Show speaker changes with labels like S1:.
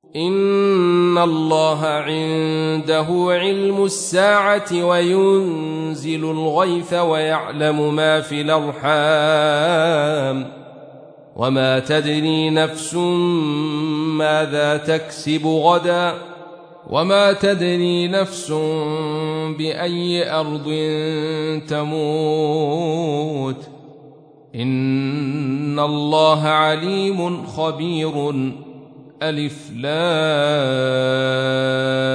S1: إن الله عنده علم الساعة وينزل الغيث ويعلم ما في الأرحام وما تدري نفس ماذا تكسب غدا وما تدري نفس بأي أرض تموت إن الله عليم خبير. ألف لام